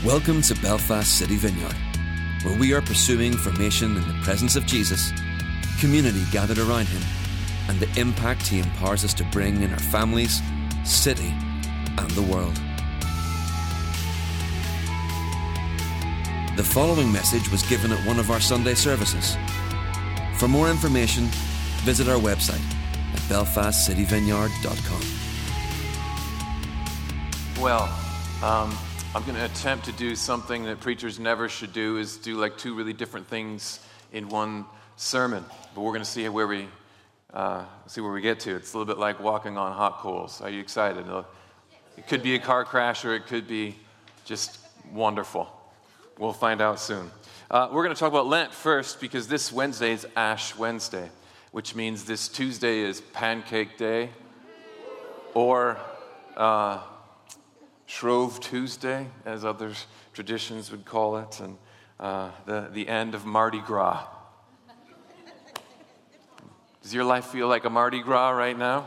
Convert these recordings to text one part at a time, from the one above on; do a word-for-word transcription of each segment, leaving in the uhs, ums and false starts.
Welcome to Belfast City Vineyard, where we are pursuing formation in the presence of Jesus, community gathered around him, and the impact he empowers us to bring in our families, city, and the world. The following message was given at one of our Sunday services. For more information, visit our website at belfast city vineyard dot com. Well, um, I'm going to attempt to do something that preachers never should do, is do like two really different things in one sermon. But we're going to see where we uh, see where we get to. It's a little bit like walking on hot coals. Are you excited? It could be a car crash, or it could be just wonderful. We'll find out soon. Uh, we're going to talk about Lent first, because this Wednesday is Ash Wednesday, which means this Tuesday is Pancake Day, or uh, Shrove Tuesday, as other traditions would call it, and uh, the, the end of Mardi Gras. Does your life feel like a Mardi Gras right now?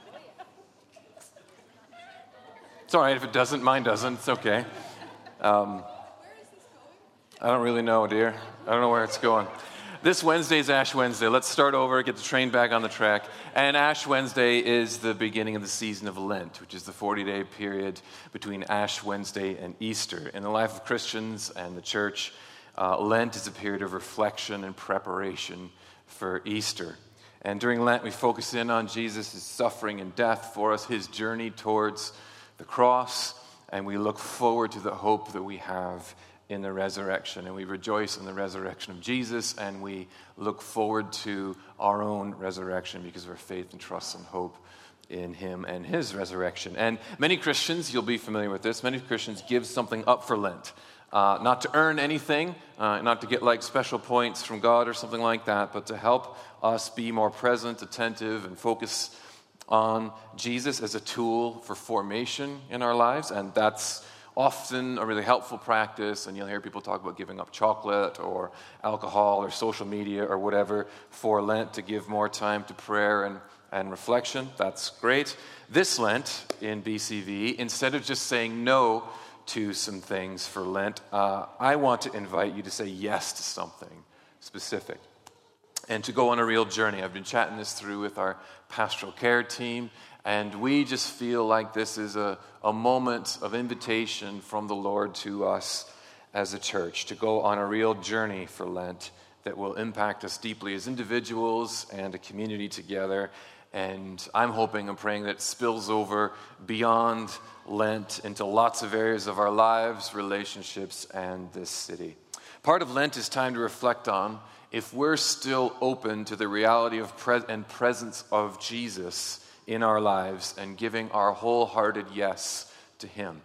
It's all right if it doesn't. Mine doesn't. It's okay. Um, I don't really know, dear. I don't know where it's going. This Wednesday is Ash Wednesday. Let's start over, get the train back on the track. And Ash Wednesday is the beginning of the season of Lent, which is the forty-day period between Ash Wednesday and Easter. In the life of Christians and the church, uh, Lent is a period of reflection and preparation for Easter. And during Lent, we focus in on Jesus' suffering and death for us, his journey towards the cross, and we look forward to the hope that we have in the resurrection, and we rejoice in the resurrection of Jesus, and we look forward to our own resurrection because of our faith and trust and hope in him and his resurrection. And many Christians, you'll be familiar with this, many Christians give something up for Lent, uh, not to earn anything, uh, not to get like special points from God or something like that, but to help us be more present, attentive, and focus on Jesus as a tool for formation in our lives. And that's often a really helpful practice, and you'll hear people talk about giving up chocolate or alcohol or social media or whatever for Lent to give more time to prayer and, and reflection. That's great. This Lent in B C V, instead of just saying no to some things for Lent, uh, I want to invite you to say yes to something specific and to go on a real journey. I've been chatting this through with our pastoral care team, and we just feel like this is a, a moment of invitation from the Lord to us as a church to go on a real journey for Lent that will impact us deeply as individuals and a community together. And I'm hoping and praying that it spills over beyond Lent into lots of areas of our lives, relationships, and this city. Part of Lent is time to reflect on if we're still open to the reality of pre- and presence of Jesus in our lives and giving our wholehearted yes to him.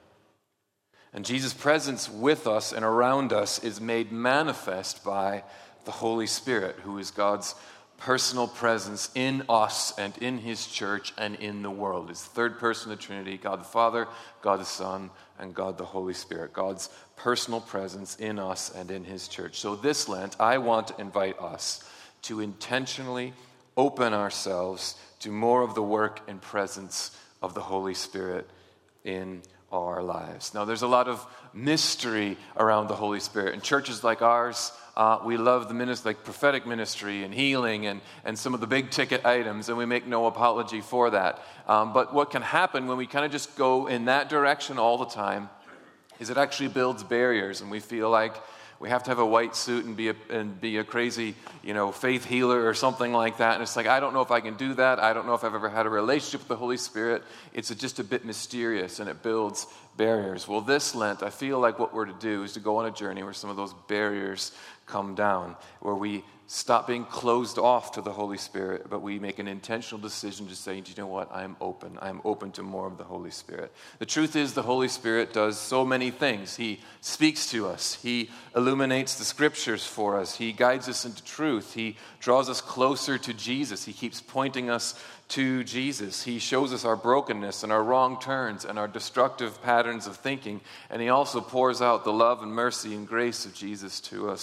And Jesus' presence with us and around us is made manifest by the Holy Spirit, who is God's personal presence in us and in his church and in the world. It's the third person of the Trinity, God the Father, God the Son, and God the Holy Spirit. God's personal presence in us and in his church. So this Lent, I want to invite us to intentionally open ourselves to more of the work and presence of the Holy Spirit in our lives. Now, there's a lot of mystery around the Holy Spirit. In churches like ours, uh, we love the ministry, like prophetic ministry and healing and, and some of the big ticket items, and we make no apology for that. Um, but what can happen when we kind of just go in that direction all the time is it actually builds barriers, and we feel like we have to have a white suit and be a, and be a crazy, you know, faith healer or something like that. And it's like, I don't know if I can do that. I don't know if I've ever had a relationship with the Holy Spirit. It's a, just a bit mysterious, and it builds barriers. Well, this Lent, I feel like what we're to do is to go on a journey where some of those barriers come down, where we stop being closed off to the Holy Spirit, but we make an intentional decision to say, do you know what? I'm open. I'm open to more of the Holy Spirit. The truth is the Holy Spirit does so many things. He speaks to us. He illuminates the scriptures for us. He guides us into truth. He draws us closer to Jesus. He keeps pointing us to Jesus. He shows us our brokenness and our wrong turns and our destructive patterns of thinking. And he also pours out the love and mercy and grace of Jesus to us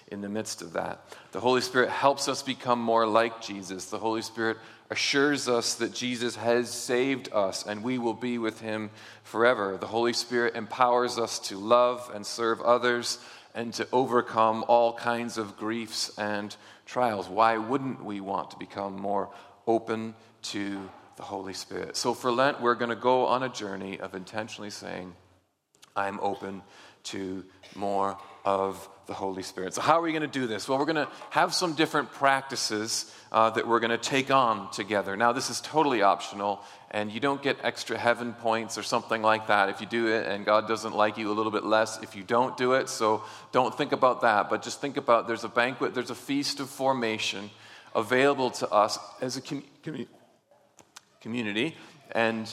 in the midst of that. The Holy Spirit helps us become more like Jesus. The Holy Spirit assures us that Jesus has saved us and we will be with him forever. The Holy Spirit empowers us to love and serve others and to overcome all kinds of griefs and trials. Why wouldn't we want to become more open to the Holy Spirit? So for Lent, we're going to go on a journey of intentionally saying, I'm open to more of the Holy Spirit. So how are we going to do this? Well, we're going to have some different practices uh, that we're going to take on together. Now, this is totally optional, and you don't get extra heaven points or something like that if you do it, and God doesn't like you a little bit less if you don't do it. So don't think about that, but just think about there's a banquet, there's a feast of formation available to us as a com- com- community, and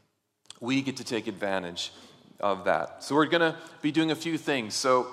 we get to take advantage of that. So we're going to be doing a few things. So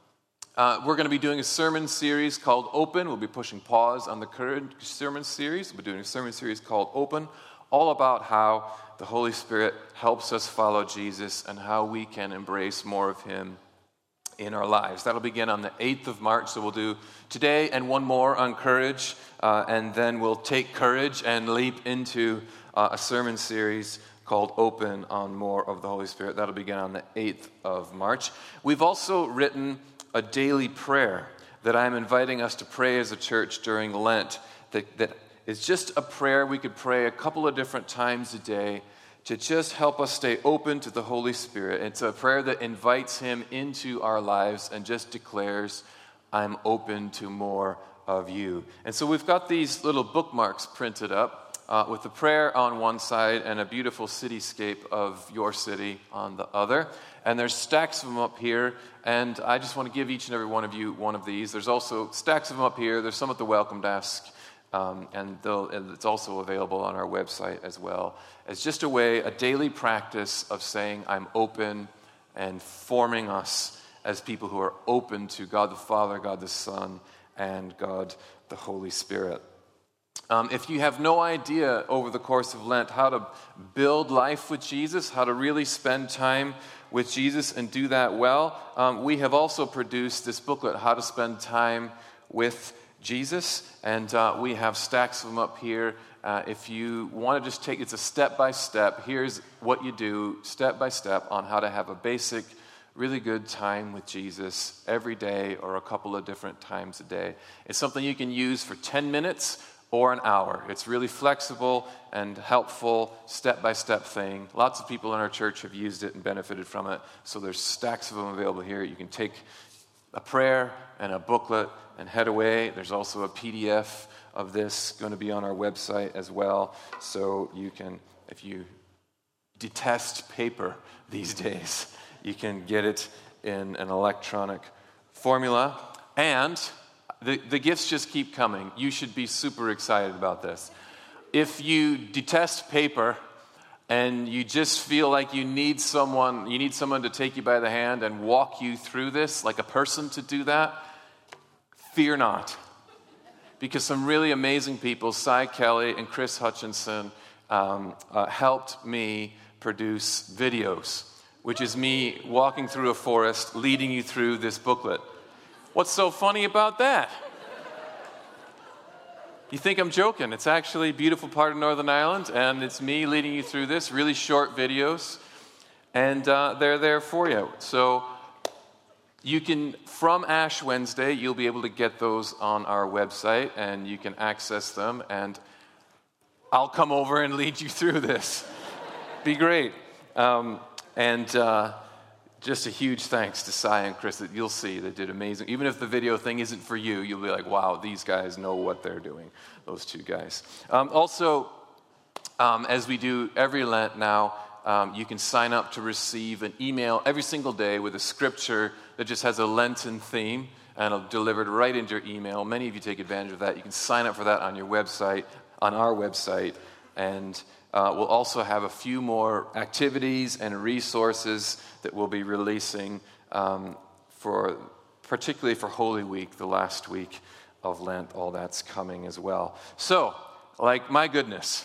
uh, we're going to be doing a sermon series called Open. We'll be pushing pause on the current sermon series. We'll be doing a sermon series called Open, all about how the Holy Spirit helps us follow Jesus and how we can embrace more of him in our lives. That'll begin on the eighth of March, so we'll do today and one more on courage, uh, and then we'll take courage and leap into uh, a sermon series called Open on more of the Holy Spirit. That'll begin on the eighth of March. We've also written a daily prayer that I'm inviting us to pray as a church during Lent, that, that is just a prayer we could pray a couple of different times a day to just help us stay open to the Holy Spirit. It's a prayer that invites him into our lives and just declares, I'm open to more of you. And so we've got these little bookmarks printed up uh, with the prayer on one side and a beautiful cityscape of your city on the other. And there's stacks of them up here, and I just want to give each and every one of you one of these. There's also stacks of them up here. There's some at the welcome desk. Um, and it's also available on our website as well. It's just a way, a daily practice of saying I'm open and forming us as people who are open to God the Father, God the Son, and God the Holy Spirit. Um, if you have no idea over the course of Lent how to build life with Jesus, how to really spend time with Jesus and do that well, um, we have also produced this booklet, How to Spend Time with Jesus, and uh, we have stacks of them up here. Uh, if you want to just take, it's a step-by-step. Here's what you do step-by-step on how to have a basic, really good time with Jesus every day or a couple of different times a day. It's something you can use for ten minutes or an hour. It's really flexible and helpful, step-by-step thing. Lots of people in our church have used it and benefited from it, so there's stacks of them available here. You can take a prayer and a booklet and head away. There's also a P D F of this going to be on our website as well, so you can, if you detest paper these days, you can get it in an electronic formula. And the, the gifts just keep coming. You should be super excited about this. If you detest paper and you just feel like you need someone, you need someone to take you by the hand and walk you through this, like a person to do that, fear not. Because some really amazing people, Cy Kelly and Chris Hutchinson, um, uh, helped me produce videos, which is me walking through a forest, leading you through this booklet. What's so funny about that? You think I'm joking. It's actually a beautiful part of Northern Ireland, and it's me leading you through this, really short videos, and uh, they're there for you. So you can, from Ash Wednesday, you'll be able to get those on our website, and you can access them, and I'll come over and lead you through this. Be great. Um, and uh, just a huge thanks to Cy and Chris that you'll see they did amazing. Even if the video thing isn't for you, you'll be like, wow, these guys know what they're doing, those two guys. Um, also, um, as we do every Lent now, um, you can sign up to receive an email every single day with a scripture that just has a Lenten theme, and it'll delivered right into your email. Many of you take advantage of that. You can sign up for that on your website, on our website, and Uh, we'll also have a few more activities and resources that we'll be releasing um, for, particularly for Holy Week, the last week of Lent. All that's coming as well. So, like, my goodness.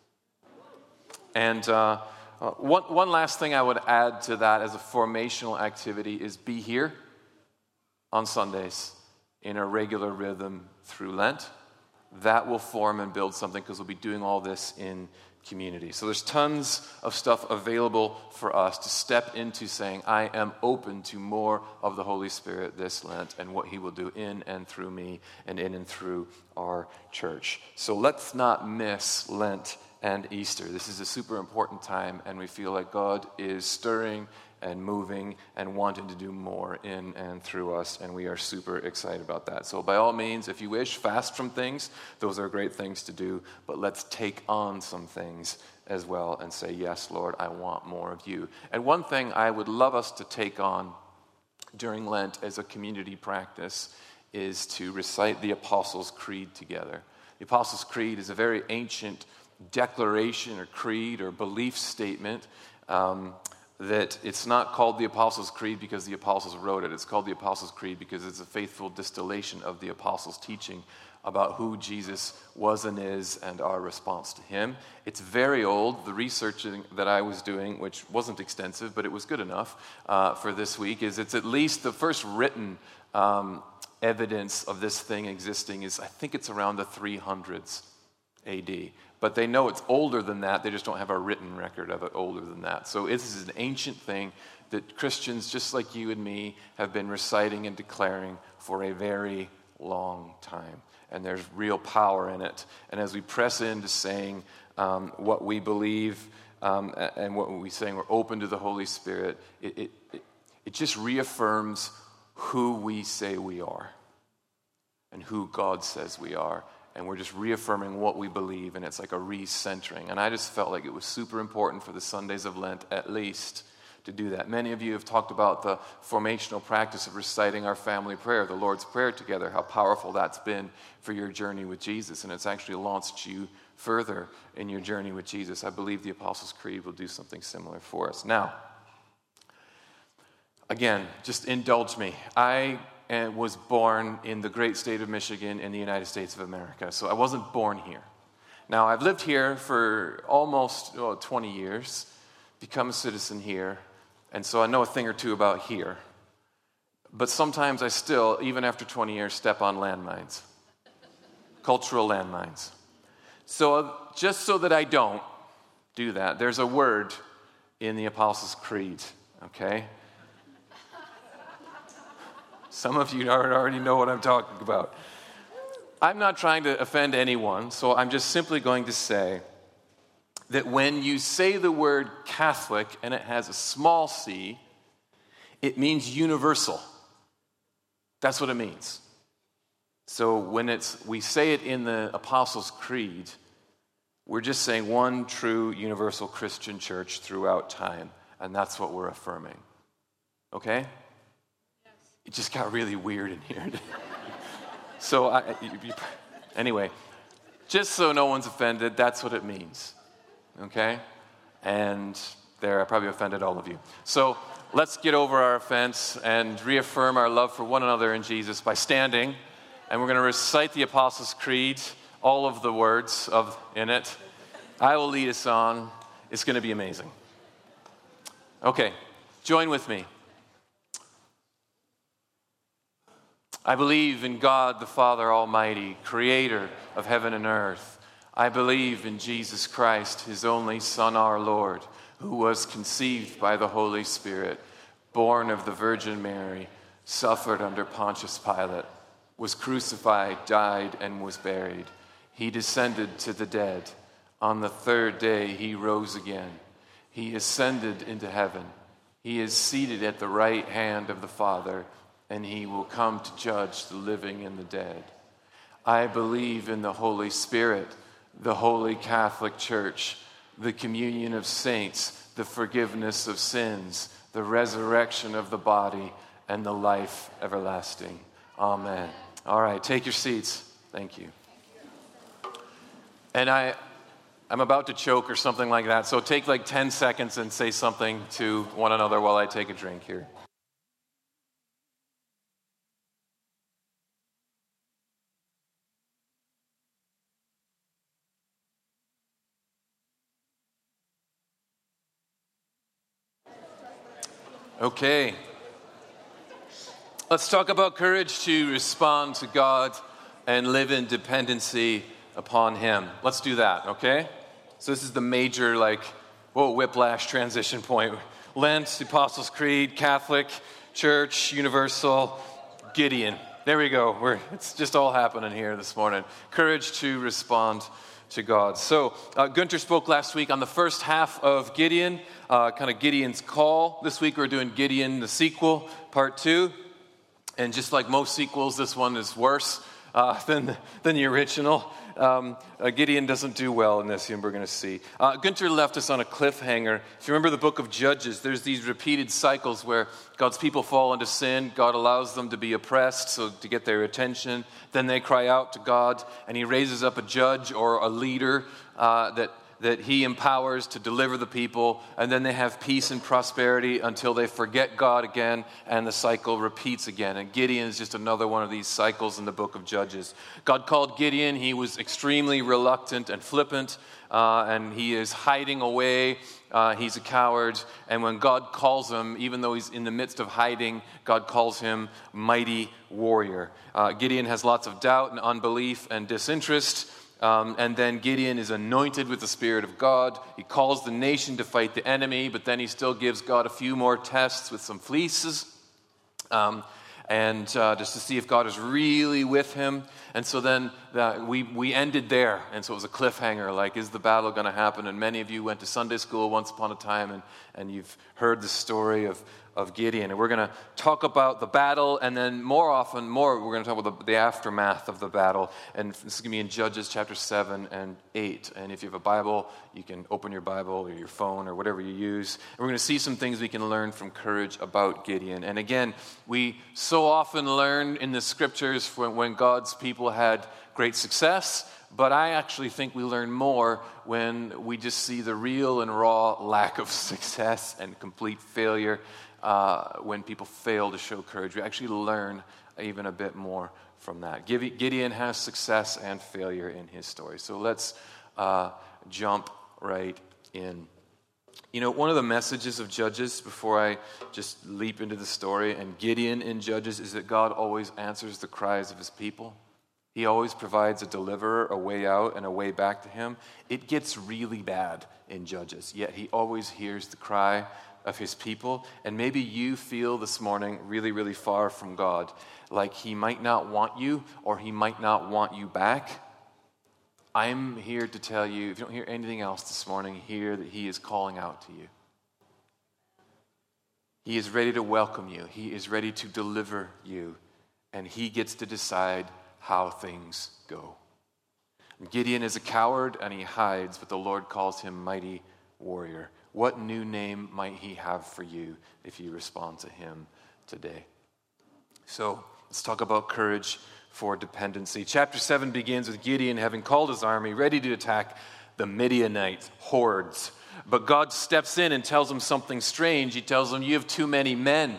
And uh, uh, one, one last thing I would add to that as a formational activity is be here on Sundays. in a regular rhythm through Lent. That will form and build something because we'll be doing all this in community. So there's tons of stuff available for us to step into saying, I am open to more of the Holy Spirit this Lent and what he will do in and through me and in and through our church. So let's not miss Lent and Easter. This is a super important time, and we feel like God is stirring and moving and wanting to do more in and through us, and we are super excited about that. So by all means, if you wish, fast from things. Those are great things to do, but let's take on some things as well and say, yes, Lord, I want more of you. And one thing I would love us to take on during Lent as a community practice is to recite the Apostles' Creed together. The Apostles' Creed is a very ancient declaration or creed or belief statement um, that it's not called the Apostles' Creed because the apostles wrote it. It's called the Apostles' Creed because it's a faithful distillation of the apostles' teaching about who Jesus was and is and our response to him. It's very old. The researching that I was doing, which wasn't extensive, but it was good enough uh, for this week, is it's at least the first written um, evidence of this thing existing is, I think it's around the three hundreds A D. But they know it's older than that. They just don't have a written record of it older than that. So this is an ancient thing that Christians, just like you and me, have been reciting and declaring for a very long time. And there's real power in it. And as we press into saying um, what we believe um, and what we saying we're open to the Holy Spirit, it, it, it, it just reaffirms who we say we are and who God says we are. And we're just reaffirming what we believe, and it's like a recentering. And I just felt like it was super important for the Sundays of Lent, at least, to do that. Many of you have talked about the formational practice of reciting our family prayer, the Lord's Prayer together, how powerful that's been for your journey with Jesus, and it's actually launched you further in your journey with Jesus. I believe the Apostles' Creed will do something similar for us. Now, again, just indulge me. I and was born in the great state of Michigan in the United States of America. So I wasn't born here. Now, I've lived here for almost oh, twenty years, become a citizen here, and so I know a thing or two about here. But sometimes I still, even after twenty years, step on landmines, cultural landmines. So just so that I don't do that, there's a word in the Apostles' Creed, okay? Some of you already know what I'm talking about. I'm not trying to offend anyone, so I'm just simply going to say that when you say the word Catholic and it has a small c, it means universal. That's what it means. So when it's we say it in the Apostles' Creed, we're just saying one true universal Christian church throughout time, and that's what we're affirming. Okay? It just got really weird in here. so, I, you, you, anyway, just so no one's offended, that's what it means. Okay? And there, I probably offended all of you. So, let's get over our offense and reaffirm our love for one another in Jesus by standing. And we're going to recite the Apostles' Creed, all of the words of in it. I will lead us on. It's going to be amazing. Okay, join with me. I believe in God the Father Almighty, creator of heaven and earth. I believe in Jesus Christ, his only Son, our Lord, who was conceived by the Holy Spirit, born of the Virgin Mary, suffered under Pontius Pilate, was crucified, died, and was buried. He descended to the dead. On the third day he rose again. He ascended into heaven. He is seated at the right hand of the Father, and he will come to judge the living and the dead. I believe in the Holy Spirit, the Holy Catholic Church, the communion of saints, the forgiveness of sins, the resurrection of the body, and the life everlasting. Amen. All right, take your seats. Thank you. And I, I'm about to choke or something like that, so take like ten seconds and say something to one another while I take a drink here. Okay, Let's talk about courage to respond to God and live in dependency upon Him. Let's do that, okay? So this is the major, like, whoa, whiplash transition point. Lent, the Apostles' Creed, Catholic, Church, Universal, Gideon. There we go. We're, it's just all happening here this morning. Courage to respond to God. So uh, Gunter spoke last week on the first half of Gideon, uh, kind of Gideon's call. This week we're doing Gideon, the sequel, part two. And just like most sequels, this one is worse uh, than, than the original. Um, uh, Gideon doesn't do well in this, and we're going to see. Uh, Gunter left us on a cliffhanger. If you remember the book of Judges, there's these repeated cycles where God's people fall into sin. God allows them to be oppressed, so to get their attention. Then they cry out to God, and He raises up a judge or a leader uh, that that He empowers to deliver the people, and then they have peace and prosperity until they forget God again, and the cycle repeats again. And Gideon is just another one of these cycles in the book of Judges. God called Gideon. He was extremely reluctant and flippant, uh, and he is hiding away. Uh, he's a coward, and when God calls him, even though he's in the midst of hiding, God calls him mighty warrior. Uh, Gideon has lots of doubt and unbelief and disinterest. Um, and then Gideon is anointed with the Spirit of God. He calls the nation to fight the enemy, but then he still gives God a few more tests with some fleeces, um, and uh, just to see if God is really with him. And so then uh, we we ended there, and so it was a cliffhanger, like, is the battle going to happen? And many of you went to Sunday school once upon a time, and, and you've heard the story of of Gideon. And we're going to talk about the battle, and then more often, more, we're going to talk about the, the aftermath of the battle. And this is going to be in Judges chapter seven and eight. And if you have a Bible, you can open your Bible or your phone or whatever you use. And we're going to see some things we can learn from courage about Gideon. And again, we so often learn in the scriptures when, when God's people had great success, but I actually think we learn more when we just see the real and raw lack of success and complete failure. Uh, when people fail to show courage, we actually learn even a bit more from that. Gideon has success and failure in his story. So let's uh, jump right in. You know, one of the messages of Judges, before I just leap into the story, and Gideon in Judges, is that God always answers the cries of his people. He always provides a deliverer, a way out, and a way back to him. It gets really bad in Judges, yet he always hears the cry of his people. And maybe you feel this morning really, really far from God, like he might not want you, or he might not want you back. I'm here to tell you, if you don't hear anything else this morning, hear that he is calling out to you. He is ready to welcome you. He is ready to deliver you. And he gets to decide how things go. Gideon is a coward and he hides, but the Lord calls him mighty warrior. What new name might he have for you if you respond to him today? So let's talk about courage for dependency. Chapter seven begins with Gideon having called his army, ready to attack the Midianite hordes. But God steps in and tells him something strange. He tells him, you have too many men.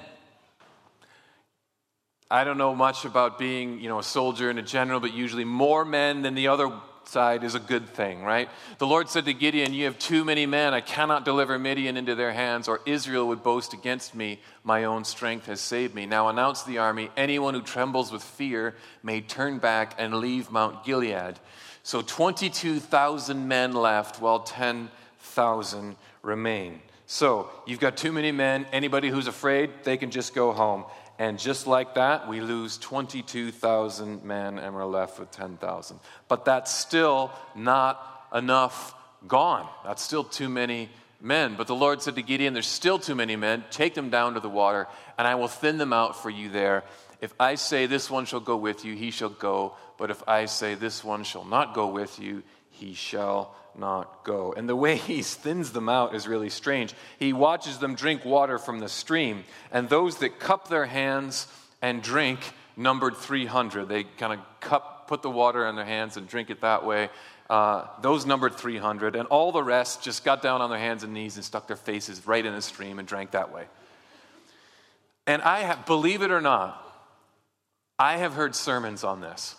I don't know much about being, you know, a soldier and a general, but usually more men than the other side is a good thing, right? The Lord said to Gideon, you have too many men. I cannot deliver Midian into their hands, or Israel would boast against me. My own strength has saved me. Now announce the army, anyone who trembles with fear may turn back and leave Mount Gilead. So twenty-two thousand men left, while ten thousand remain. So you've got too many men. Anybody who's afraid, they can just go home. And just like that, we lose twenty-two thousand men and we're left with ten thousand. But that's still not enough gone. That's still too many men. But the Lord said to Gideon, there's still too many men. Take them down to the water and I will thin them out for you there. If I say this one shall go with you, he shall go. But if I say this one shall not go with you, he shall not go. And the way he thins them out is really strange. He watches them drink water from the stream, and those that cup their hands and drink numbered three hundred. They kind of cup, put the water in their hands and drink it that way. Uh, those numbered three hundred, and all the rest just got down on their hands and knees and stuck their faces right in the stream and drank that way. And I have, believe it or not, I have heard sermons on this.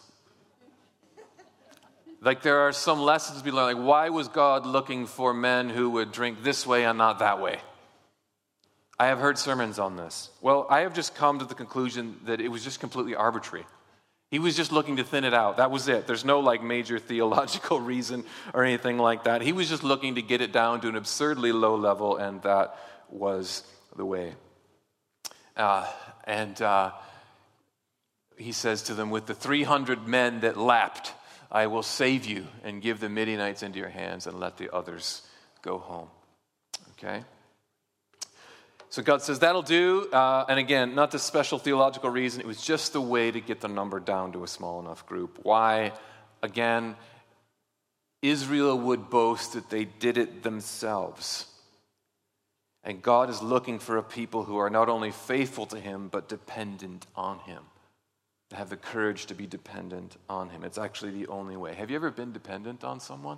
Like there are some lessons to be learned. Like, why was God looking for men who would drink this way and not that way? I have heard sermons on this. Well, I have just come to the conclusion that it was just completely arbitrary. He was just looking to thin it out. That was it. There's no like major theological reason or anything like that. He was just looking to get it down to an absurdly low level, and that was the way. Uh, and uh, he says to them, with the three hundred men that lapped, I will save you and give the Midianites into your hands and let the others go home. Okay? So God says, that'll do. Uh, and again, not this special theological reason. It was just the way to get the number down to a small enough group. Why? Again, Israel would boast that they did it themselves. And God is looking for a people who are not only faithful to him, but dependent on him. To have the courage to be dependent on him. It's actually the only way. Have you ever been dependent on someone?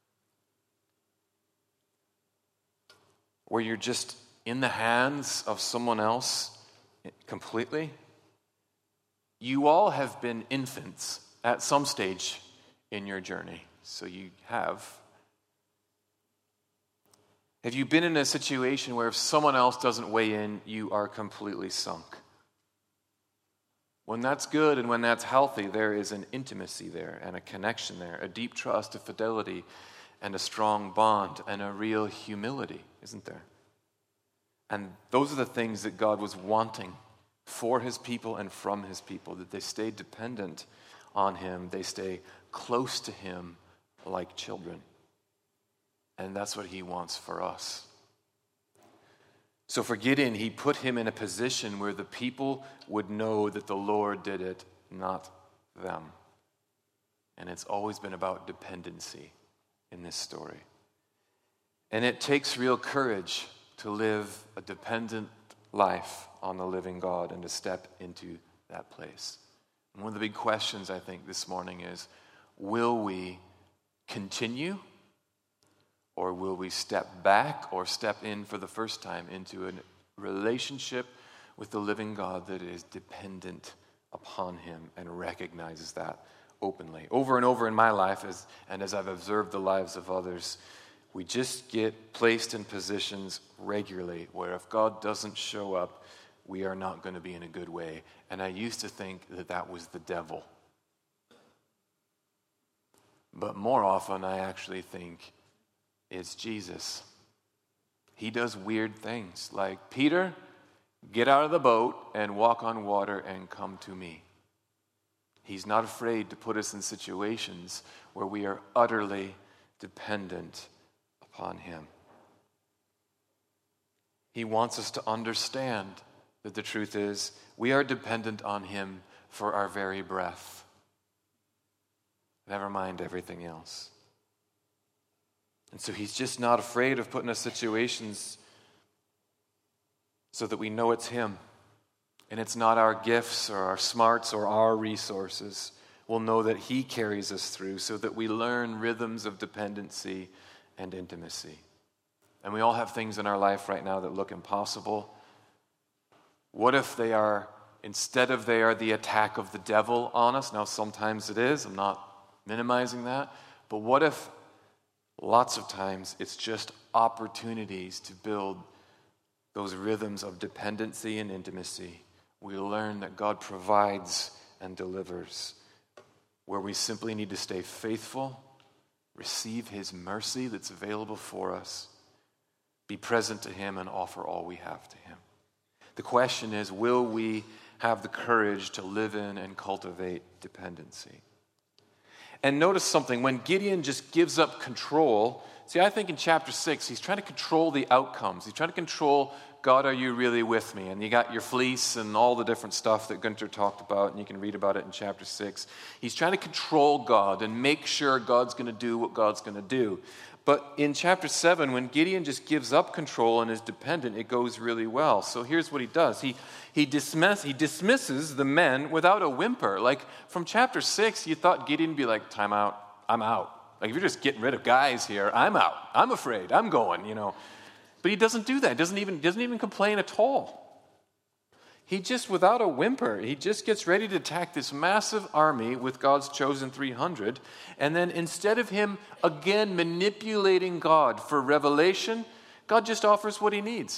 Where you're just in the hands of someone else completely? You all have been infants at some stage in your journey. So you have. Have you been in a situation where if someone else doesn't weigh in, you are completely sunk? When that's good and when that's healthy, there is an intimacy there and a connection there, a deep trust, a fidelity, and a strong bond, and a real humility, isn't there? And those are the things that God was wanting for his people and from his people, that they stay dependent on him, they stay close to him like children. And that's what he wants for us. So for Gideon, he put him in a position where the people would know that the Lord did it, not them. And it's always been about dependency in this story. And it takes real courage to live a dependent life on the living God and to step into that place. And one of the big questions, I think, this morning is, will we continue, or will we step back or step in for the first time into a relationship with the living God that is dependent upon him and recognizes that openly? Over and over in my life, as, and as I've observed the lives of others, we just get placed in positions regularly where if God doesn't show up, we are not going to be in a good way. And I used to think that that was the devil. But more often, I actually think it's Jesus. He does weird things like, Peter, get out of the boat and walk on water and come to me. He's not afraid to put us in situations where we are utterly dependent upon him. He wants us to understand that the truth is we are dependent on him for our very breath. Never mind everything else. And so he's just not afraid of putting us in situations so that we know it's him. And it's not our gifts or our smarts or our resources. We'll know that he carries us through so that we learn rhythms of dependency and intimacy. And we all have things in our life right now that look impossible. What if they are, instead of they are the attack of the devil on us? Now, sometimes it is. I'm not minimizing that. But what if lots of times it's just opportunities to build those rhythms of dependency and intimacy? We learn that God provides and delivers, where we simply need to stay faithful, receive his mercy that's available for us, be present to him, and offer all we have to him. The question is, will we have the courage to live in and cultivate dependency? And notice something, when Gideon just gives up control, see, I think in chapter six, he's trying to control the outcomes. He's trying to control, God, are you really with me? And you got your fleece and all the different stuff that Gunther talked about, and you can read about it in chapter six. He's trying to control God and make sure God's going to do what God's going to do. But in chapter seven, when Gideon just gives up control and is dependent, it goes really well. So here's what he does. He he, dismiss, he dismisses the men without a whimper. Like from chapter six, you thought Gideon would be like, time out, I'm out. Like if you're just getting rid of guys here, I'm out. I'm afraid, I'm going, you know. But he doesn't do that. He doesn't even, doesn't even complain at all. He just, without a whimper, he just gets ready to attack this massive army with God's chosen three hundred. And then instead of him, again, manipulating God for revelation, God just offers what he needs.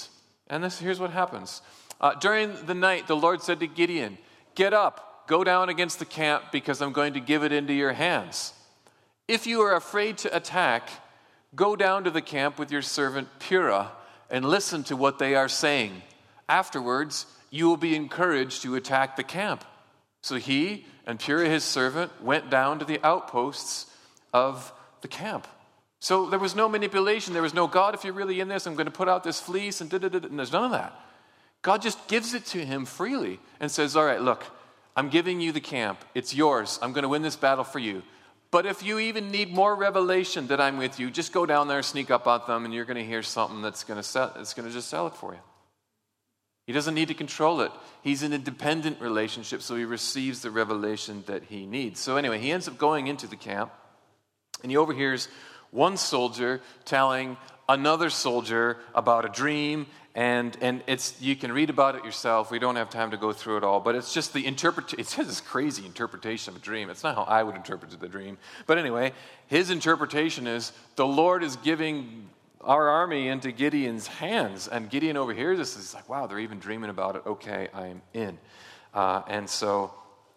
And this here's what happens. Uh, during the night, the Lord said to Gideon, "Get up, go down against the camp, because I'm going to give it into your hands. If you are afraid to attack, go down to the camp with your servant Purah and listen to what they are saying. Afterwards, you will be encouraged to attack the camp." So he and Purah, his servant, went down to the outposts of the camp. So there was no manipulation. There was no, "God, if you're really in this, I'm going to put out this fleece," and da-da-da-da. And there's none of that. God just gives it to him freely and says, "All right, look, I'm giving you the camp. It's yours. I'm going to win this battle for you. But if you even need more revelation that I'm with you, just go down there, sneak up on them, and you're going to hear something that's going to sell, it's going to just sell it for you." He doesn't need to control it. He's in a dependent relationship, so he receives the revelation that he needs. So anyway, he ends up going into the camp, and he overhears one soldier telling another soldier about a dream, and and it's you can read about it yourself. We don't have time to go through it all, but it's just the interpretation. It's this crazy interpretation of a dream. It's not how I would interpret the dream. But anyway, his interpretation is the Lord is giving our army into Gideon's hands, and Gideon overhears this. He's like, "Wow, they're even dreaming about it. Okay, I'm in." Uh, and so,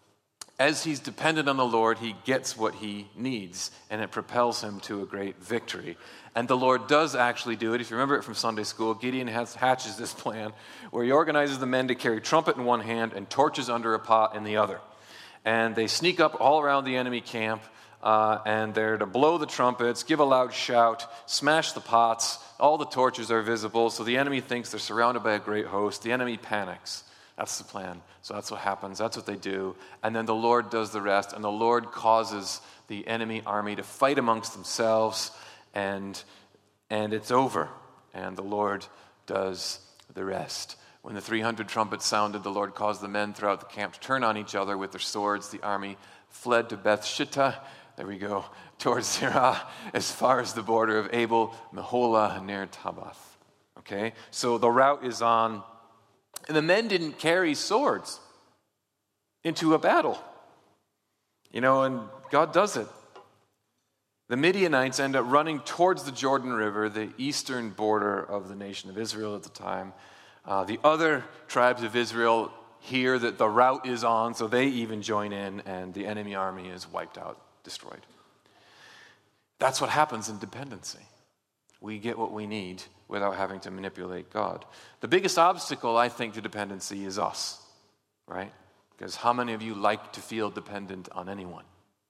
as he's dependent on the Lord, he gets what he needs, and it propels him to a great victory. And the Lord does actually do it. If you remember it from Sunday school, Gideon has, hatches this plan where he organizes the men to carry trumpet in one hand and torches under a pot in the other. And they sneak up all around the enemy camp, uh, and they're to blow the trumpets, give a loud shout, smash the pots. All the torches are visible, so the enemy thinks they're surrounded by a great host. The enemy panics. That's the plan. So that's what happens. That's what they do. And then the Lord does the rest, and the Lord causes the enemy army to fight amongst themselves, and and it's over. And the Lord does the rest. When the three hundred trumpets sounded, the Lord caused the men throughout the camp to turn on each other with their swords. The army fled to Beth Shittah, there we go, towards Zerah, as far as the border of Abel, Meholah, near Tabbath. Okay, so the route is on. And the men didn't carry swords into a battle. You know, and God does it. The Midianites end up running towards the Jordan River, the eastern border of the nation of Israel at the time. Uh, the other tribes of Israel hear that the route is on, so they even join in, and the enemy army is wiped out, destroyed. That's what happens in dependency. We get what we need without having to manipulate God. The biggest obstacle, I think, to dependency is us, right? Because how many of you like to feel dependent on anyone?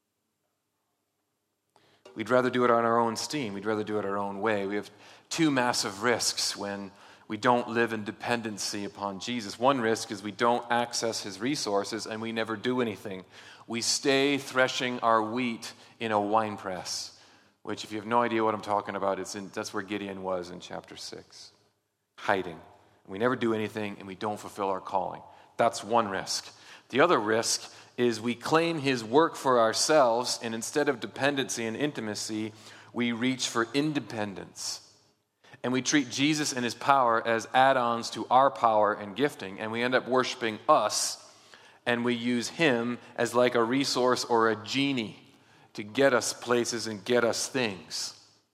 We'd rather do it on our own steam. We'd rather do it our own way. We have two massive risks when we don't live in dependency upon Jesus. One risk is we don't access his resources and we never do anything. We stay threshing our wheat in a wine press, which, if you have no idea what I'm talking about, it's in, that's where Gideon was in chapter six, hiding. We never do anything, and we don't fulfill our calling. That's one risk. The other risk is we claim his work for ourselves, and instead of dependency and intimacy, we reach for independence. And we treat Jesus and his power as add-ons to our power and gifting, and we end up worshiping us, and we use him as like a resource or a genie to get us places and get us things.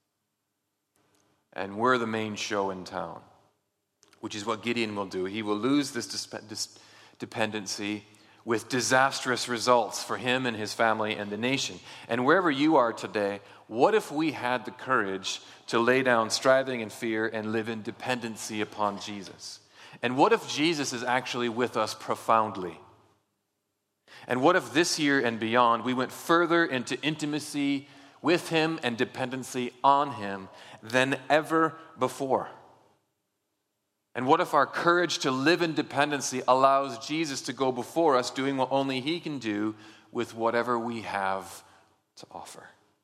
And we're the main show in town, which is what Gideon will do. He will lose this disp- dis- dependency with disastrous results for him and his family and the nation. And wherever you are today, what if we had the courage to lay down striving and fear and live in dependency upon Jesus? And what if Jesus is actually with us profoundly? And what if this year and beyond we went further into intimacy with him and dependency on him than ever before? And what if our courage to live in dependency allows Jesus to go before us, doing what only he can do with whatever we have to offer?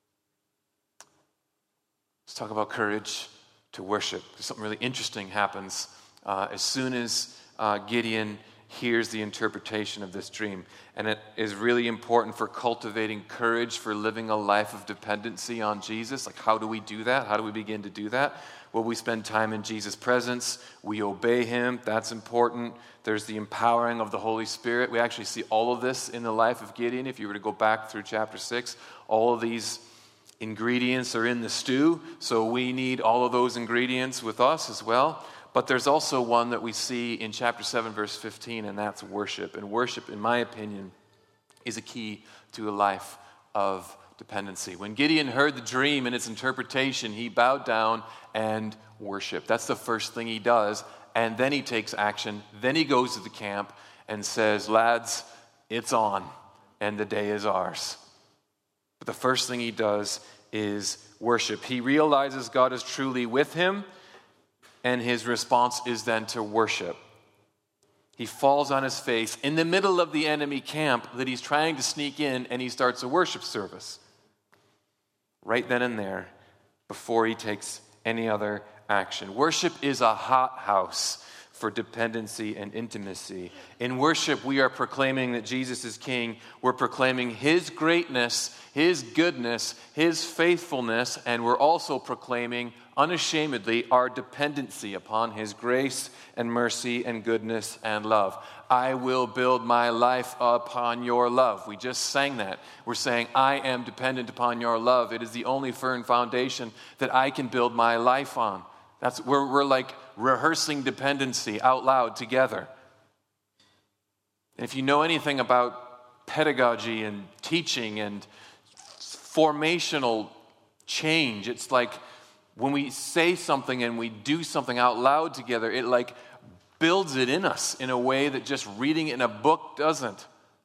Let's talk about courage to worship. Something really interesting happens uh, as soon as uh, Gideon hears the interpretation of this dream. And it is really important for cultivating courage for living a life of dependency on Jesus. Like, how do we do that? How do we begin to do that? Well, we spend time in Jesus' presence. We obey him. That's important. There's the empowering of the Holy Spirit. We actually see all of this in the life of Gideon. If you were to go back through chapter six, all of these ingredients are in the stew. So we need all of those ingredients with us as well. But there's also one that we see in chapter seven, verse fifteen, and that's worship. And worship, in my opinion, is a key to a life of dependency. When Gideon heard the dream and its interpretation, he bowed down and worshiped. That's the first thing he does. And then he takes action. Then he goes to the camp and says, lads, it's on, and the day is ours. But the first thing he does is worship. He realizes God is truly with him, and his response is then to worship. He falls on his face in the middle of the enemy camp that he's trying to sneak in, and he starts a worship service. Right then and there, before he takes any other action. Worship is a hothouse for dependency and intimacy. In worship, we are proclaiming that Jesus is King. We're proclaiming his greatness, his goodness, his faithfulness, and we're also proclaiming unashamedly our dependency upon his grace and mercy and goodness and love. I will build my life upon your love. We just sang that. We're saying, I am dependent upon your love. It is the only firm foundation that I can build my life on. That's we're, we're like rehearsing dependency out loud together. And if you know anything about pedagogy and teaching and formational change, it's like when we say something and we do something out loud together, it like builds it in us in a way that just reading it in a book doesn't.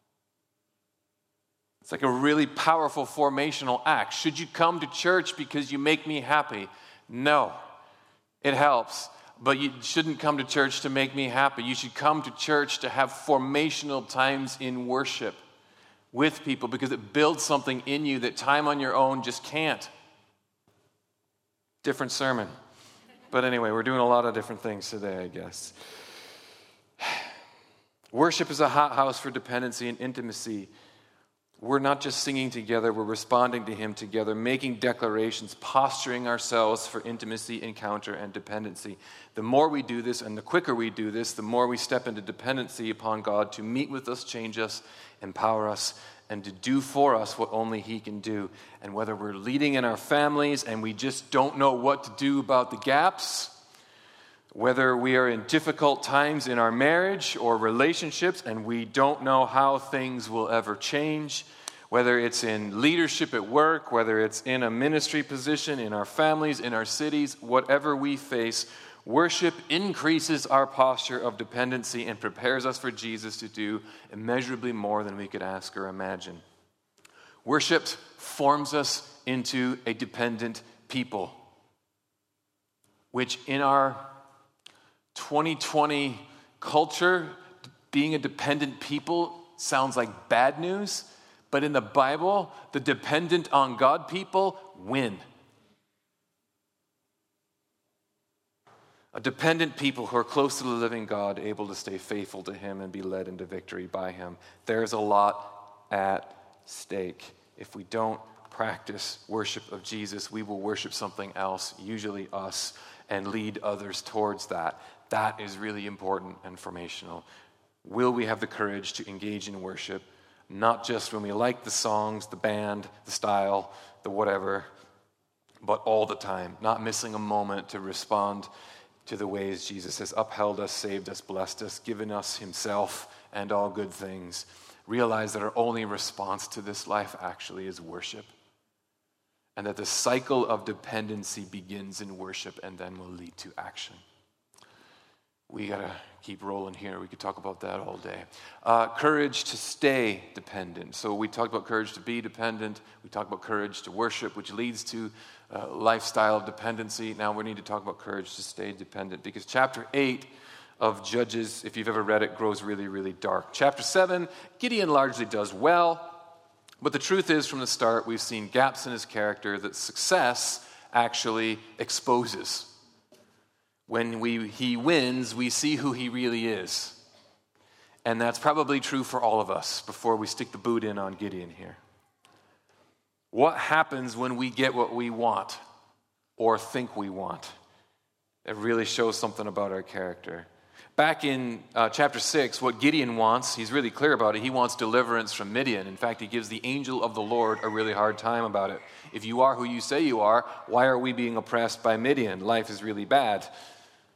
It's like a really powerful formational act. Should you come to church because you make me happy? No. It helps, but you shouldn't come to church to make me happy. You should come to church to have formational times in worship with people because it builds something in you that time on your own just can't. Different sermon. But anyway, we're doing a lot of different things today, I guess. Worship is a hothouse for dependency and intimacy. We're not just singing together, we're responding to him together, making declarations, posturing ourselves for intimacy, encounter, and dependency. The more we do this and the quicker we do this, the more we step into dependency upon God to meet with us, change us, empower us, and to do for us what only he can do. And whether we're leading in our families and we just don't know what to do about the gaps, whether we are in difficult times in our marriage or relationships and we don't know how things will ever change, whether it's in leadership at work, whether it's in a ministry position, in our families, in our cities, whatever we face, worship increases our posture of dependency and prepares us for Jesus to do immeasurably more than we could ask or imagine. Worship forms us into a dependent people, which in our twenty twenty culture, being a dependent people sounds like bad news, but in the Bible, the dependent on God people win. A dependent people who are close to the living God, able to stay faithful to him and be led into victory by him. There's a lot at stake. If we don't practice worship of Jesus, we will worship something else, usually us, and lead others towards that. That is really important and formational. Will we have the courage to engage in worship, not just when we like the songs, the band, the style, the whatever, but all the time, not missing a moment to respond to the ways Jesus has upheld us, saved us, blessed us, given us himself and all good things. Realize that our only response to this life actually is worship, and that the cycle of dependency begins in worship and then will lead to action. We got to keep rolling here. We could talk about that all day. Uh, courage to stay dependent. So we talked about courage to be dependent. We talked about courage to worship, which leads to a lifestyle of dependency. Now we need to talk about courage to stay dependent, because chapter eight of Judges, if you've ever read it, grows really, really dark. Chapter seven, Gideon largely does well, but the truth is from the start we've seen gaps in his character that success actually exposes. When we, he wins, we see who he really is. And that's probably true for all of us before we stick the boot in on Gideon here. What happens when we get what we want or think we want? It really shows something about our character. Back in uh, chapter six, what Gideon wants, he's really clear about it. He wants deliverance from Midian. In fact, he gives the angel of the Lord a really hard time about it. If you are who you say you are, why are we being oppressed by Midian? Life is really bad.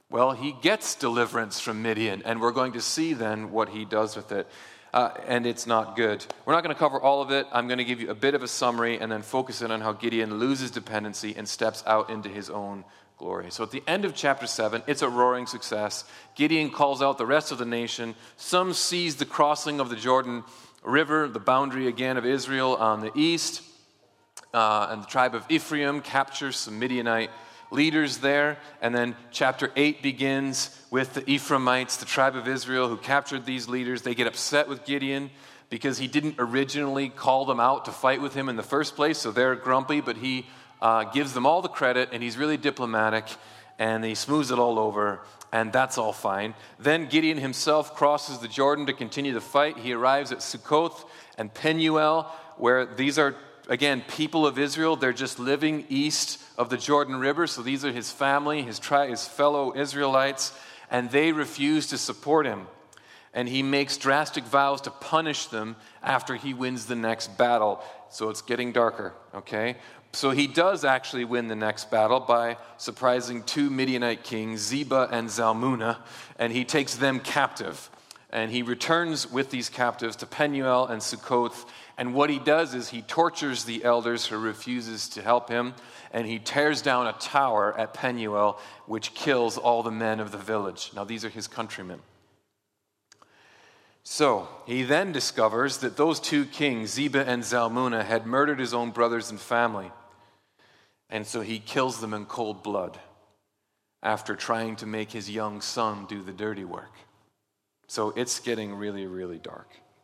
Well, he gets deliverance from Midian, and we're going to see then what he does with it. Uh, and it's not good. We're not going to cover all of it. I'm going to give you a bit of a summary and then focus in on how Gideon loses dependency and steps out into his own glory. So at the end of chapter seven, it's a roaring success. Gideon calls out the rest of the nation. Some seize the crossing of the Jordan River, the boundary again of Israel on the east. Uh, and the tribe of Ephraim captures some Midianite leaders there. And then chapter eight begins with the Ephraimites, the tribe of Israel, who captured these leaders. They get upset with Gideon because he didn't originally call them out to fight with him in the first place. So they're grumpy, but he uh, gives them all the credit, and he's really diplomatic, and he smooths it all over, and that's all fine. Then Gideon himself crosses the Jordan to continue the fight. He arrives at Sukkoth and Penuel, where these are, again, people of Israel. They're just living east of the Jordan River. So these are his family, his, tri- his fellow Israelites, and they refuse to support him. And he makes drastic vows to punish them after he wins the next battle. So it's getting darker, okay? So he does actually win the next battle by surprising two Midianite kings, Zebah and Zalmunna, and he takes them captive. And he returns with these captives to Penuel and Sukkoth. And what he does is he tortures the elders who refuses to help him, and he tears down a tower at Penuel, which kills all the men of the village. Now, these are his countrymen. So, he then discovers that those two kings, Zebah and Zalmunna, had murdered his own brothers and family. And so he kills them in cold blood after trying to make his young son do the dirty work. So it's getting really, really dark.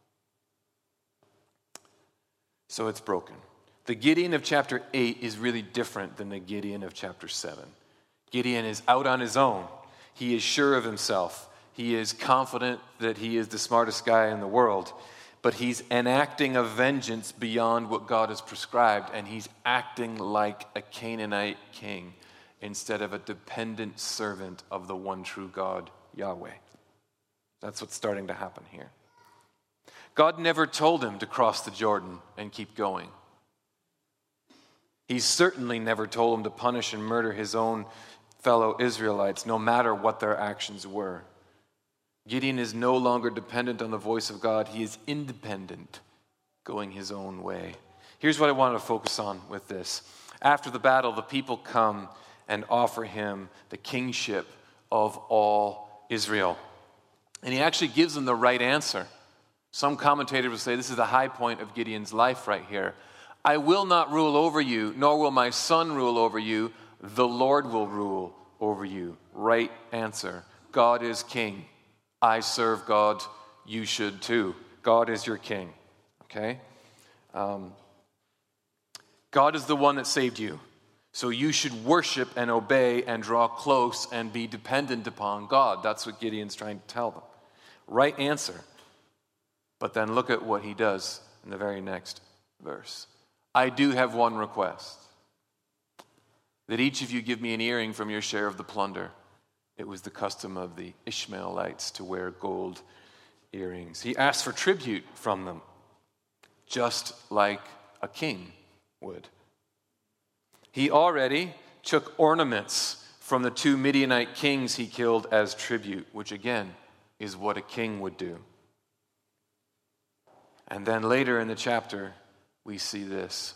So it's broken. The Gideon of chapter eight is really different than the Gideon of chapter seven. Gideon is out on his own. He is sure of himself. He is confident that he is the smartest guy in the world. But he's enacting a vengeance beyond what God has prescribed, and he's acting like a Canaanite king instead of a dependent servant of the one true God, Yahweh. That's what's starting to happen here. God never told him to cross the Jordan and keep going. He certainly never told him to punish and murder his own fellow Israelites, no matter what their actions were. Gideon is no longer dependent on the voice of God. He is independent, going his own way. Here's what I wanted to focus on with this. After the battle, the people come and offer him the kingship of all Israel. And he actually gives them the right answer. Some commentators will say this is the high point of Gideon's life right here. I will not rule over you, nor will my son rule over you. The Lord will rule over you. Right answer. God is king. I serve God. You should too. God is your king. Okay? Um, God is the one that saved you. So you should worship and obey and draw close and be dependent upon God. That's what Gideon's trying to tell them. Right answer. But then look at what he does in the very next verse. I do have one request. That each of you give me an earring from your share of the plunder. It was the custom of the Ishmaelites to wear gold earrings. He asked for tribute from them, just like a king would. He already took ornaments from the two Midianite kings he killed as tribute, which again is what a king would do. And then later in the chapter, we see this.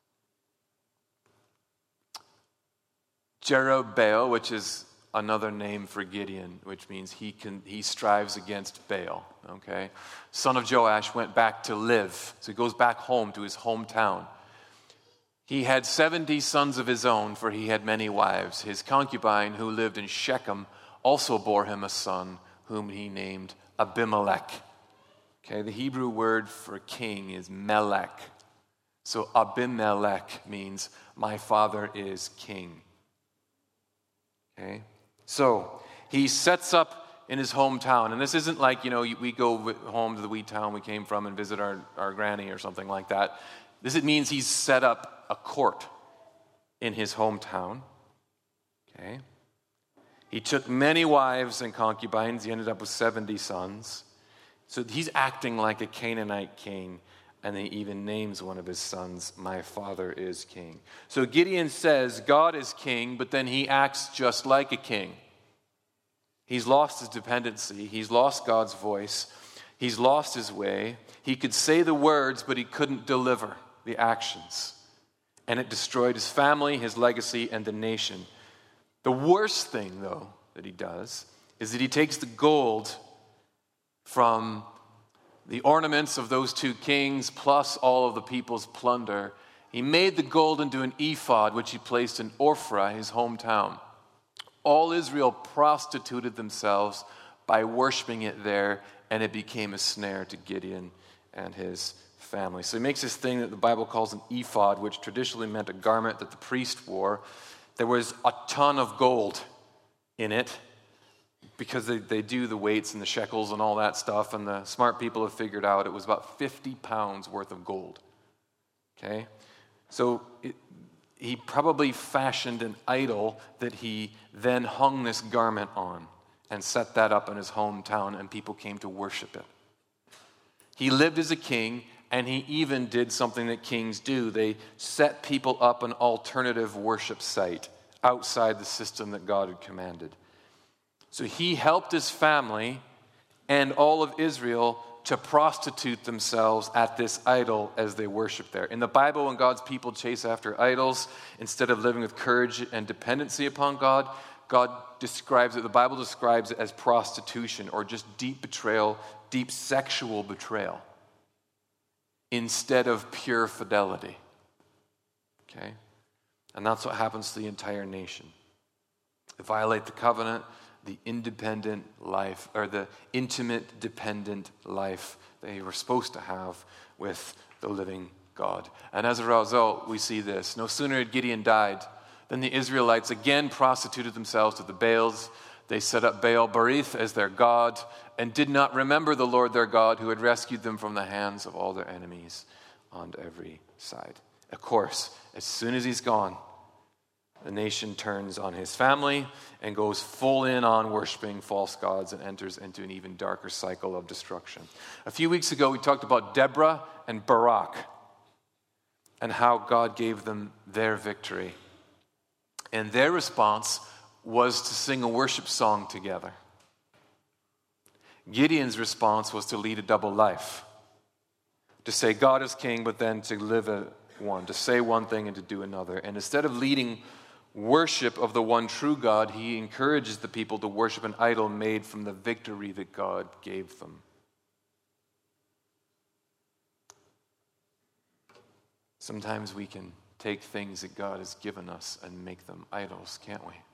Jerubbaal, which is another name for Gideon, which means he can he strives against Baal. Okay, son of Joash went back to live, so he goes back home to his hometown. He had seventy sons of his own, for he had many wives. His concubine, who lived in Shechem, also bore him a son, whom he named Abimelech. Okay, the Hebrew word for king is melech. So Abimelech means my father is king. Okay, so he sets up in his hometown, and this isn't like, you know, we go home to the wee town we came from and visit our, our granny or something like that. This it means he's set up a court in his hometown. Okay, he took many wives and concubines. He ended up with seventy sons. So he's acting like a Canaanite king, and he even names one of his sons, my father is king. So Gideon says God is king, but then he acts just like a king. He's lost his dependency. He's lost God's voice. He's lost his way. He could say the words, but he couldn't deliver the actions. And it destroyed his family, his legacy, and the nation. The worst thing, though, that he does is that he takes the gold from the ornaments of those two kings, plus all of the people's plunder. He made the gold into an ephod, which he placed in Ophrah, his hometown. All Israel prostituted themselves by worshiping it there, and it became a snare to Gideon and his family. So he makes this thing that the Bible calls an ephod, which traditionally meant a garment that the priest wore. There was a ton of gold in it, because they, they do the weights and the shekels and all that stuff, and the smart people have figured out it was about fifty pounds worth of gold. Okay? So it, he probably fashioned an idol that he then hung this garment on and set that up in his hometown, and people came to worship it. He lived as a king, and he even did something that kings do. They set people up an alternative worship site outside the system that God had commanded. So he helped his family and all of Israel to prostitute themselves at this idol as they worship there. In the Bible, when God's people chase after idols, instead of living with courage and dependency upon God, God describes it, the Bible describes it as prostitution, or just deep betrayal, deep sexual betrayal, instead of pure fidelity. Okay? And that's what happens to the entire nation. They violate the covenant, the independent life, or the intimate, dependent life they were supposed to have with the living God. And as a result, we see this. No sooner had Gideon died than the Israelites again prostituted themselves to the Baals. They set up Baal Berith as their god and did not remember the Lord their God, who had rescued them from the hands of all their enemies on every side. Of course, as soon as he's gone, the nation turns on his family and goes full in on worshiping false gods and enters into an even darker cycle of destruction. A few weeks ago, we talked about Deborah and Barak and how God gave them their victory. And their response was to sing a worship song together. Gideon's response was to lead a double life. To say God is king, but then to live a one, to say one thing and to do another. And instead of leading worship of the one true God, he encourages the people to worship an idol made from the victory that God gave them. Sometimes we can take things that God has given us and make them idols, can't we?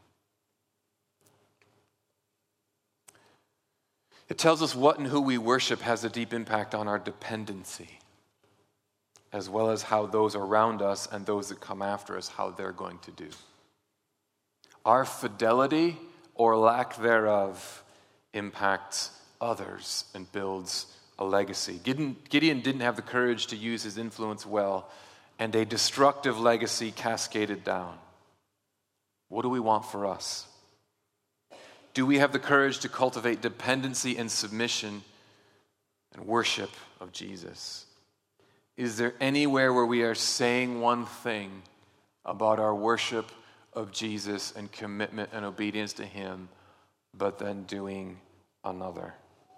It tells us what and who we worship has a deep impact on our dependency, as well as how those around us and those that come after us, how they're going to do. Our fidelity or lack thereof impacts others and builds a legacy. Gideon, Gideon didn't have the courage to use his influence well, and a destructive legacy cascaded down. What do we want for us? Do we have the courage to cultivate dependency and submission and worship of Jesus? Is there anywhere where we are saying one thing about our worship of Jesus and commitment and obedience to him, but then doing another?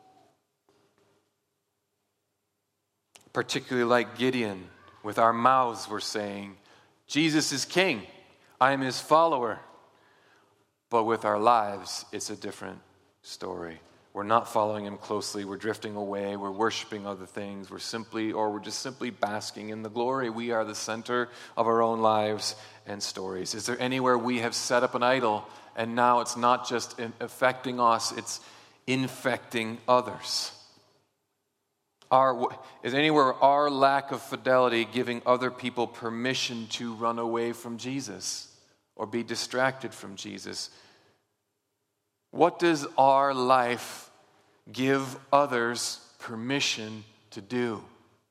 Particularly like Gideon, with our mouths we're saying, Jesus is king, I am his follower. But with our lives, it's a different story. We're not following him closely. We're drifting away. We're worshiping other things. We're simply, or we're just simply basking in the glory. We are the center of our own lives and stories. Is there anywhere we have set up an idol and now it's not just affecting us, it's infecting others? Our, is anywhere our lack of fidelity giving other people permission to run away from Jesus or be distracted from Jesus? What does our life give others permission to do?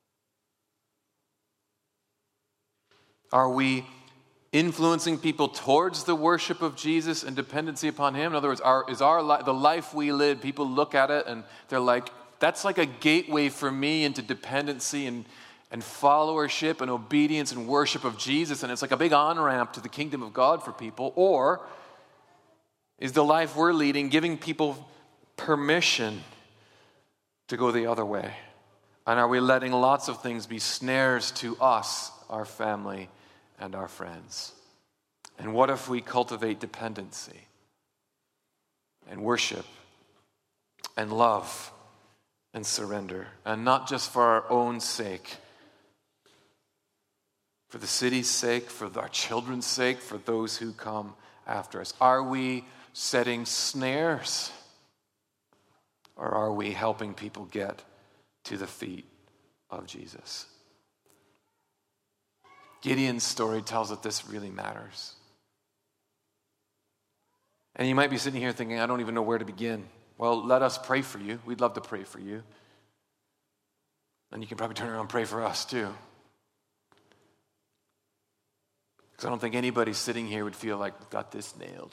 Are we influencing people towards the worship of Jesus and dependency upon him? In other words, our, is our li- the life we live, people look at it and they're like, that's like a gateway for me into dependency and, and followership and obedience and worship of Jesus, and it's like a big on-ramp to the kingdom of God for people? Or Is the life we're leading giving people permission to go the other way? And are we letting lots of things be snares to us, our family, and our friends? And what if we cultivate dependency and worship and love and surrender, and not just for our own sake, for the city's sake, for our children's sake, for those who come after us? Are we setting snares, or are we helping people get to the feet of Jesus? Gideon's story tells that this really matters. And you might be sitting here thinking, I don't even know where to begin. Well, let us pray for you. We'd love to pray for you. And you can probably turn around and pray for us too. Because I don't think anybody sitting here would feel like we've got this nailed.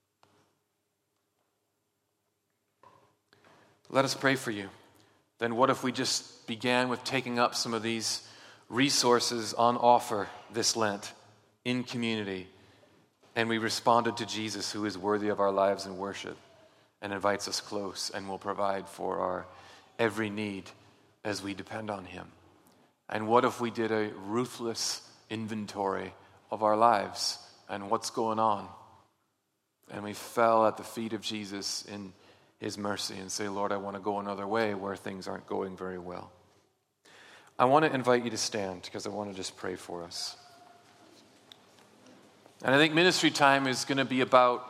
Let us pray for you. Then what if we just began with taking up some of these resources on offer this Lent in community, and we responded to Jesus, who is worthy of our lives and worship, and invites us close and will provide for our every need as we depend on him? And what if we did a ruthless inventory of our lives and what's going on, and we fell at the feet of Jesus in his mercy and say, Lord, I want to go another way where things aren't going very well? I want to invite you to stand because I want to just pray for us. And I think ministry time is going to be about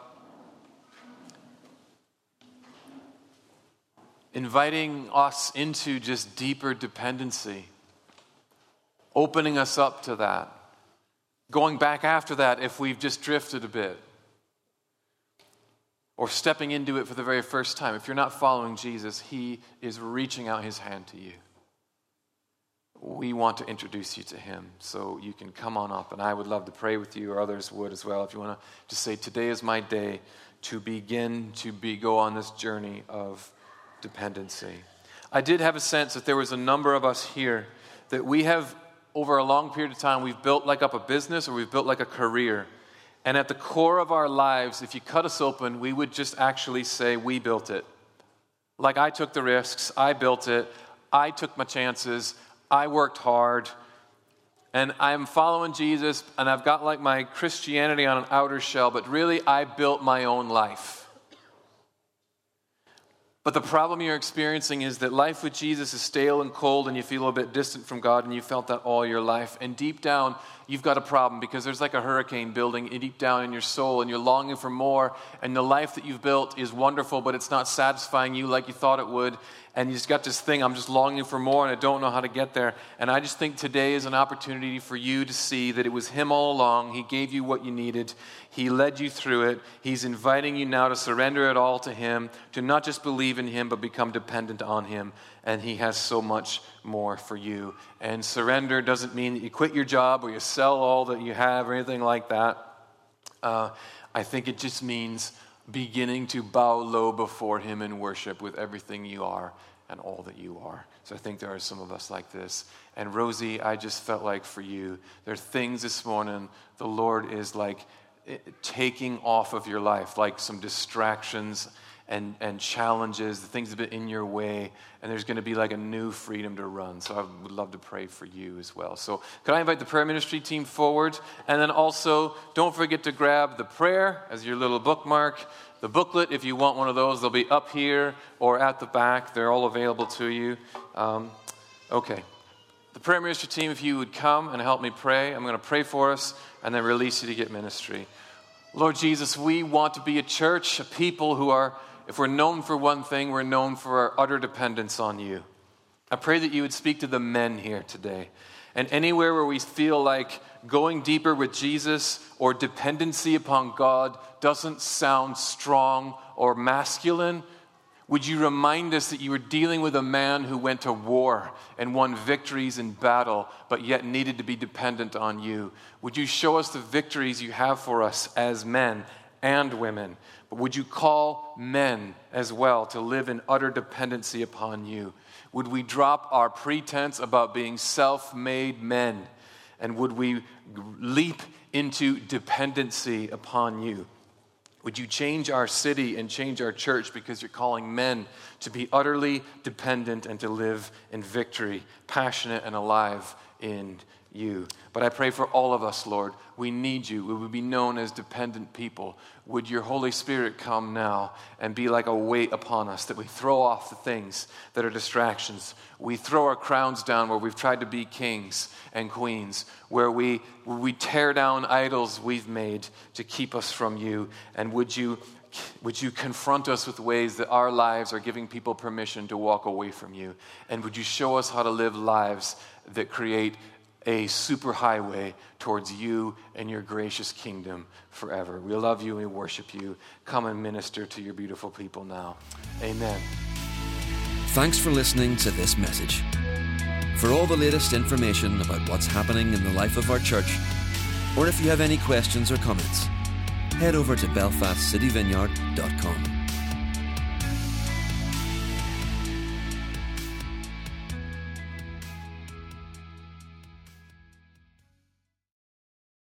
inviting us into just deeper dependency, opening us up to that, going back after that if we've just drifted a bit, or stepping into it for the very first time. If you're not following Jesus, he is reaching out his hand to you. We want to introduce you to him, so you can come on up, and I would love to pray with you, or others would as well. If you want to just say, today is my day to begin to be go on this journey of dependency. I did have a sense that there was a number of us here that we have, over a long period of time, we've built like up a business, or we've built like a career. And at the core of our lives, if you cut us open, we would just actually say, we built it. Like, I took the risks, I built it, I took my chances, I worked hard, and I'm following Jesus, and I've got like my Christianity on an outer shell, but really I built my own life. But the problem you're experiencing is that life with Jesus is stale and cold, and you feel a bit distant from God, and you felt that all your life. And deep down, you've got a problem because there's like a hurricane building deep down in your soul, and you're longing for more, and the life that you've built is wonderful, but it's not satisfying you like you thought it would. And you just got this thing, I'm just longing for more, and I don't know how to get there. And I just think today is an opportunity for you to see that it was him all along. He gave you what you needed. He led you through it. He's inviting you now to surrender it all to him, to not just believe in him, but become dependent on him. And he has so much more for you. And surrender doesn't mean that you quit your job or you sell all that you have or anything like that. Uh, I think it just means beginning to bow low before him in worship with everything you are and all that you are. So I think there are some of us like this. And Rosie, I just felt like for you, there are things this morning the Lord is like taking off of your life, like some distractions and, and challenges, the things that have been in your way, and there's going to be like a new freedom to run. So I would love to pray for you as well. So could I invite the prayer ministry team forward? And then also, don't forget to grab the prayer as your little bookmark. The booklet, if you want one of those, they'll be up here or at the back. They're all available to you. Um, okay. The prayer ministry team, if you would come and help me pray. I'm going to pray for us and then release you to get ministry. Lord Jesus, we want to be a church, a people who are, if we're known for one thing, we're known for our utter dependence on you. I pray that you would speak to the men here today. And anywhere where we feel like going deeper with Jesus or dependency upon God doesn't sound strong or masculine, would you remind us that you were dealing with a man who went to war and won victories in battle, but yet needed to be dependent on you? Would you show us the victories you have for us as men and women? But would you call men as well to live in utter dependency upon you? Would we drop our pretense about being self-made men? And would we leap into dependency upon you? Would you change our city and change our church, because you're calling men to be utterly dependent and to live in victory, passionate and alive in you. But I pray for all of us, Lord. We need you. We would be known as dependent people. Would your Holy Spirit come now and be like a weight upon us, that we throw off the things that are distractions. We throw our crowns down where we've tried to be kings and queens, where we, where we tear down idols we've made to keep us from you. And would you, would you confront us with ways that our lives are giving people permission to walk away from you? And would you show us how to live lives that create a superhighway towards you and your gracious kingdom forever. We love you and we worship you. Come and minister to your beautiful people now. Amen. Thanks for listening to this message. For all the latest information about what's happening in the life of our church, or if you have any questions or comments, head over to belfast city vineyard dot com.